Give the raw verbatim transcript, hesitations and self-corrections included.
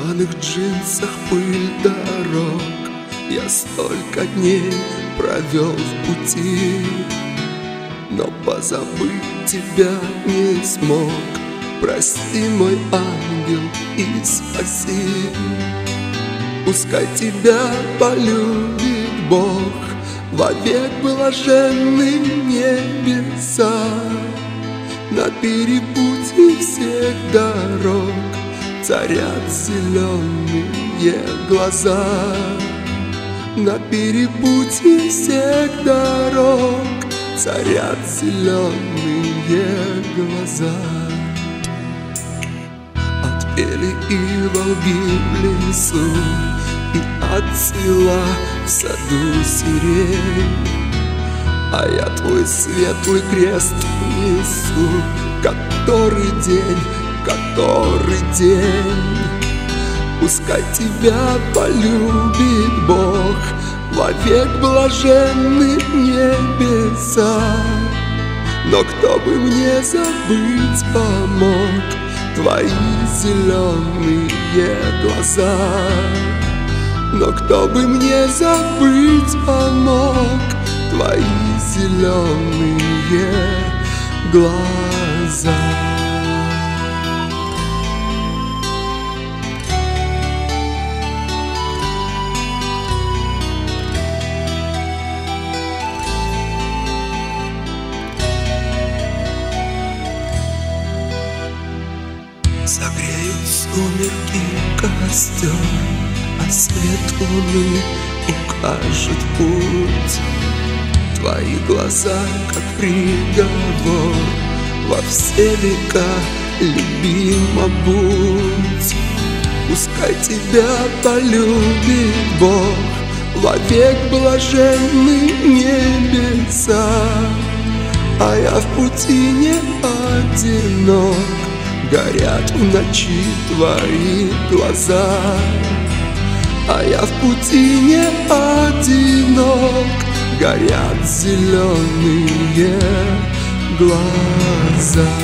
рваных джинсах пыль дорог. Я столько дней провел в пути, но позабыть тебя не смог. Прости, мой ангел, и спаси. Пускай тебя полюбит Бог, вовек блаженны небеса. На перепутье всех дорог царят зеленые глаза. На перепутье всех дорог царят зеленые глаза. Отпели иволги в лесу, и отцвела в саду сирень. А я твой светлый крест несу, который день, который день. Пускай тебя полюбит Бог, вовек блаженны небеса. Но кто бы мне забыть помог твои зеленые глаза? Но кто бы мне забыть помог твои зеленые глаза? Согреют сумерки костер, а свет луны укажет путь. Твои глаза, как приговор, во все века любима будь. Пускай тебя полюбит Бог, вовек блаженны небеса. А я в пути не одинок, горят в ночи твои глаза. А я в пути не одинок, горят зеленые глаза.